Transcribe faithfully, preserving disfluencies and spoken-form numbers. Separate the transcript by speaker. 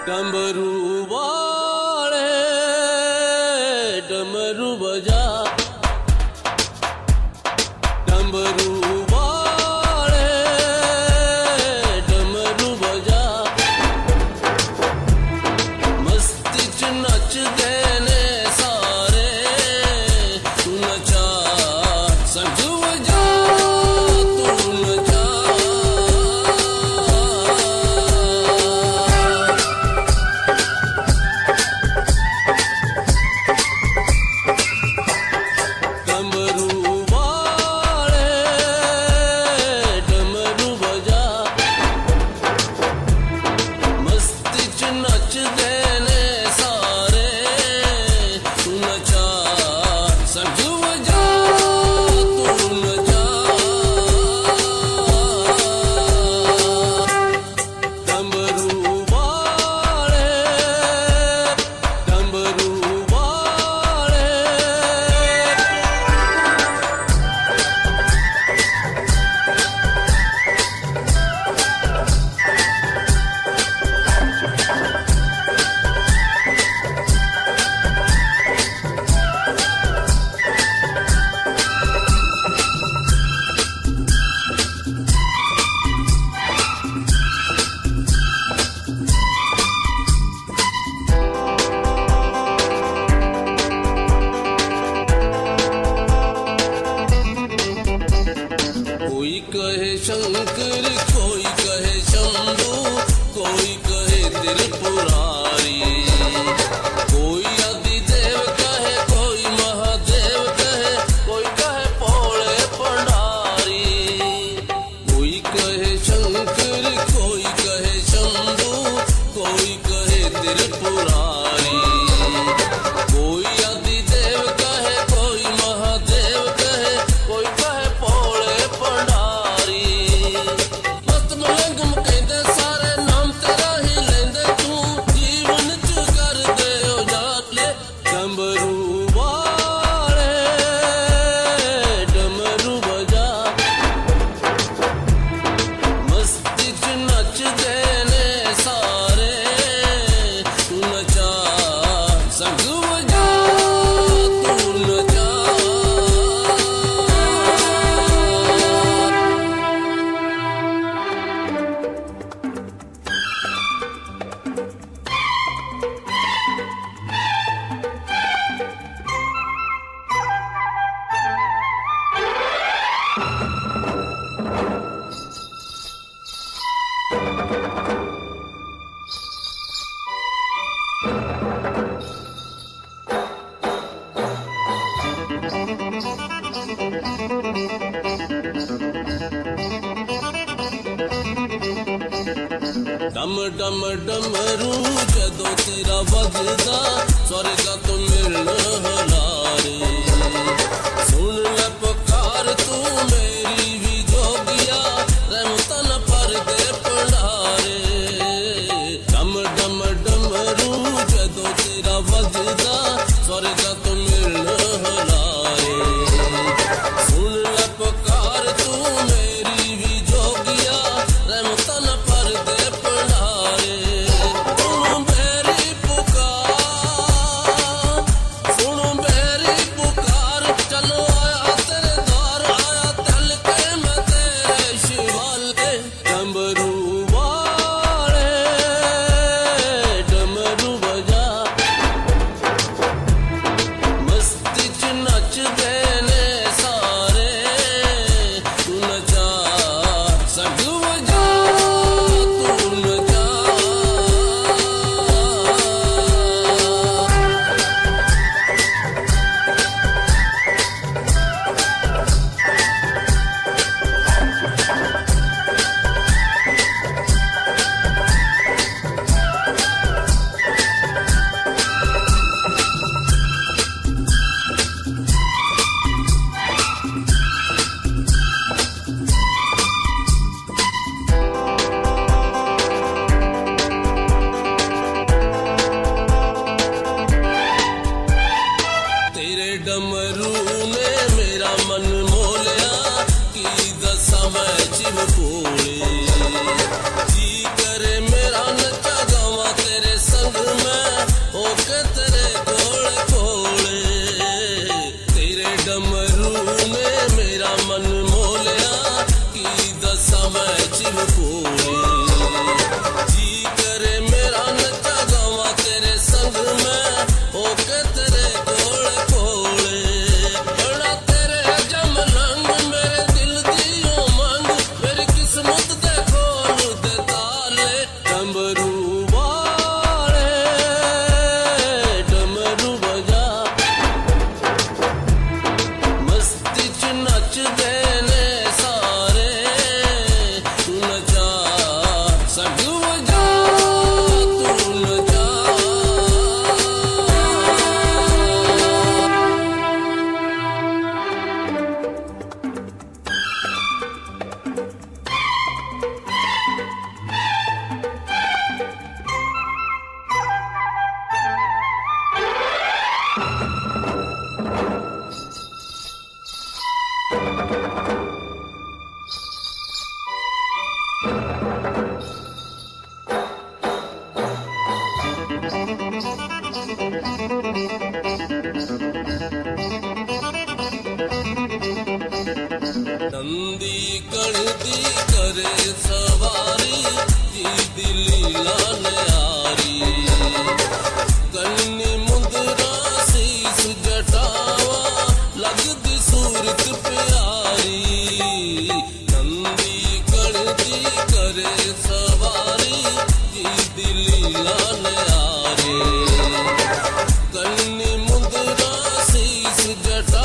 Speaker 1: डमरू वाले डमरू बजा, डमरू वाले डमरू बजा, मस्ती च नच देने सारे, तू नचा संजू बजा, तू नचा। डमरू वाले डमरू बजा, मस्ती च नच देने सारे, तू नचा संजू बजा, तू नचा। डमरू वाले डमरू वाले कोई कहे शंकर, कोई कहे शंभू, कोई कहे त्रिपुरारी, कोई आदिदेव कहे, कोई महादेव कहे, कोई कहे भोले भंडारी। कोई कहे शंकर, कोई कहे शंभू, कोई कहे त्रिपुरारी, कोई आदिदेव कहे, कोई महादेव कहे, कोई कहे भोले भंडारी। मस्त मलंग कहते सारे नाम तेरा ही लेंदे, तू जीवन च कर दे उजाले। डमरू वाले डमरू बजा, मस्ती च नच देने सारे, तू नचा संग बजा, तू नचा। डम डम डमरू जदों तेरा बजदा, स्वर्गा तो मिलन हलारे। सुन ले पुकार तू मेरी भी जोगिया, रहमतां न पर दे भंडारे। डम डम डमरू जदों तेरा बजदा, स्वर्गा तो मिलन हलारे। सुन ले पुकार तू मेरी भी जोगिया, रहमतां न पर दे भंडारे। सुनो मेरी पुकार, सुनो मेरी पुकार, चलो आया तेरे द्वार, आया तल के मैं तेरे शिवाले। डमरू वाले डमरू बजा, मस्ती च नच देने सारे, तू नचा संग बजा, तू नचा। तेरे डमरू ने मेरा मन मोलिया, की दसा मैं शिव भोले। जी करे मेरा नचा गावा तेरे नंदी कड़ती करे सवारी जी दिलीला न्यारी कन्नी मुंदरा शीस जटावा लगदी सूरत प्यारी नंदी कड़ती करे सवारी जी दिलीला न्यारी कन्नी मुंदरा शीस जटा